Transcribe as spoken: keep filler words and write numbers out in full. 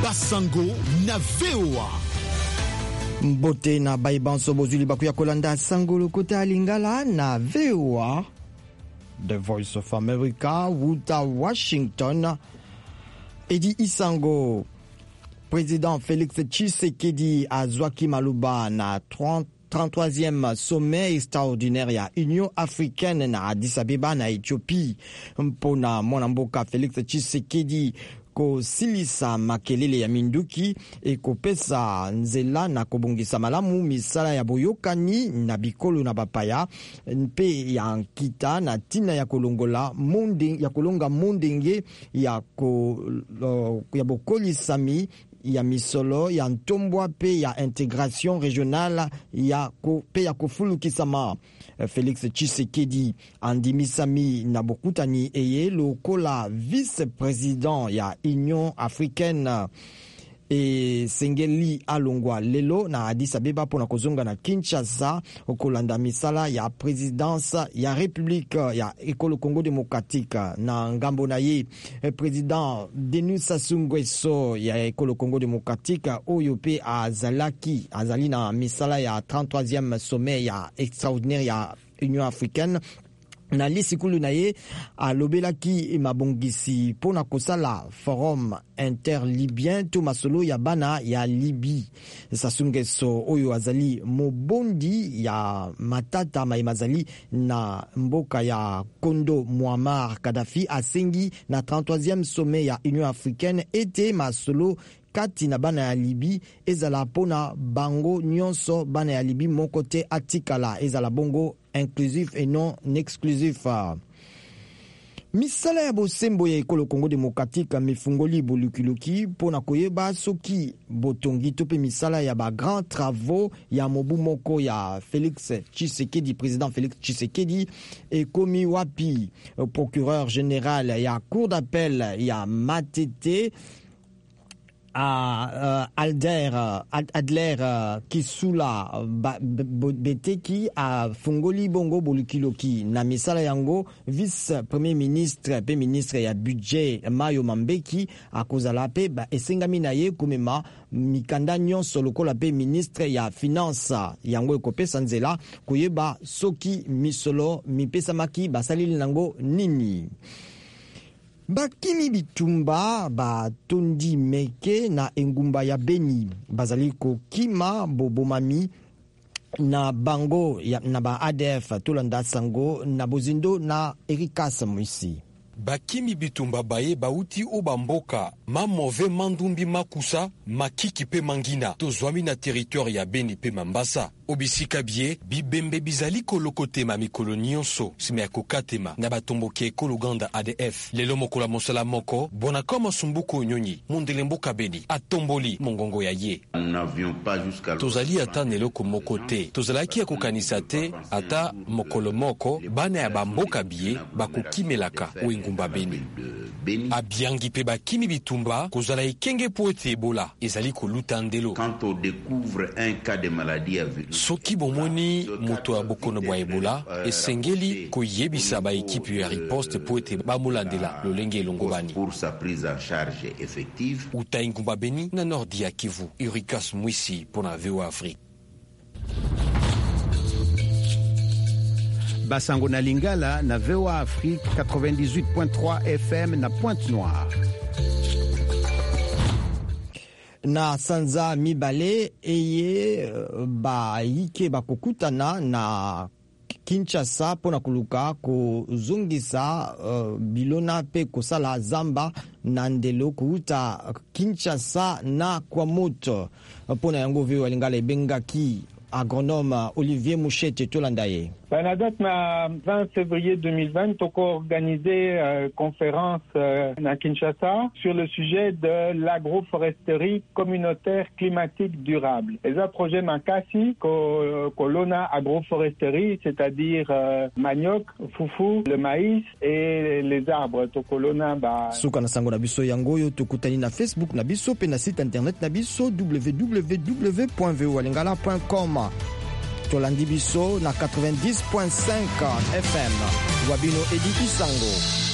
Basango na V O A. Mbote na baibanso bozuli bakuya kolanda sango lokota lingala na V O A. The Voice of America, Wuta Washington. Edi Isango, président Félix Tshisekedi azwaki maluba na trente-troisième sommet extraordinaire ya Union africaine na Addis Abeba na Ethiopie. Mpona mwanamboka Félix Tshisekedi ko silisa makelele ya minduki e kopesa nzela na kobongisa malamu misala ya boyokani na bikolo na bapaya mpe ya nkita na tina ya kolongola monde ya kolonga mondenge ya ko uh, ya bokolisami ya misolo ya ntombwa pe ya intégration régionale ya ko pe ya kofulukisama. Félix Tshisekedi andimisami na bokutani eye lokola vice-président ya Union africaine e sengeli alongwa lelo na Addis Abeba pona kozonga na Kinshasa okolanda misala ya présidence ya République ya Ekolo Congo démocratique. Na ngambo na ye président Denis Sassou Nguesso ya Ekolo Congo démocratique oyo pe azalaki azali na misala ya trente-troisième sommet ya extraordinaire ya Union africaine. Na lisikulu na ye alobelaki mabongisi pona kosala forum interlibyen to masolo ya bana ya Libi. Sassou Nguesso oyo azali mobondi ya matata maimazali na mboka ya Kondo Muammar Gaddafi asengi na trente-troisième sommet ya Union africaine ete masolo kati na bana ya Libi ezala pona bango nyonso bana ya Libi moko te atikala ezala bongo inclusif et non exclusif. Misala ya bosembo ya Ekolo Congo démocratique mifungoli bolukiluki pona koyeba soki botongi tope misala ya ba grand travaux ya mobu moko ya Félix Tshisekedi, président Félix Tshisekedi et komi wapi procureur général ya cour d'appel ya Matete à uh, Alder uh, Adler uh, Kisula uh, Beteki a Fungoli Bongo Bolukiloki na misala yango vice premier ministre pe ministre ya budget Mayo Mambeki akozala pe ba esengami na ye kumema mikanda nyonso lokola pe ministre ya finance yango ekopesa nzela koyeba soki misolo mipesa maki basalili nango nini. Bakimi bitumba ba tondi meke na engumba ya Beni bazali ko kima bobomami na bango ya, na ba A D F tolanda sango na bozindo na Erikas Mwisi. Bakimi bitumba baye bauti o bamboka ma move mandumbi makusa makiki pe mangina tozwami na territoire ya Beni pe Mambasa obisika bie bibembe bizali kolokote ma mikolo nyonso sime ya kokatema na batomboke ekologanda A D F lelo mokola mosala moko bona koma sumbuko nyonyi mundele mboka Beni atomboli mongongo ya ye tozali ata neloko moko te tozalaki ya kokanisa te ata mokolo moko bana ya bamboka bie bakokimelaka oingumba Beni abiangi pe bakimi bitumba kozala ekenge po ete Ebola ezali koluta ndelo. Quand on découvre un cas de maladie soki bomoni moto ya bokono bwa Ebola esengeli koyebisa ba ekipe ya riposte po ete bamolandela lolenge elongobani pour sa prise en charge effective. Uta ingumba Beni na nordi ya Kivu. Erikas Mwisi pona V O A Afrique. Basango na Lingala na V O A Afrique quatre-vingt-dix-huit point trois F M na Pointe-Noire. Na sanza mibale eye ba yike bakokutana na Kinshasa pona kuluka kozongisa uh, bilona pe kosala zamba na ndelo kuuta Kinshasa na Kwamoto pona yango vyo walingala ebengaki agronome Olivier Mouchete Tolandaye. La date na vingt février deux mille vingt, toko organisé euh, conférence euh, à Kinshasa sur le sujet de l'agroforesterie communautaire climatique durable. Et ça projet Makasi ko kolona agroforesterie, c'est-à-dire euh, manioc, foufou, le maïs et les arbres. Tokolona ba. Suka na sango na biso yangoyo tokutani na Facebook na biso pe na site internet na biso w w w point v o a lingala point com. Tolandi biso na quatre-vingt-dix point cinq F M. Wabino Edi Isango.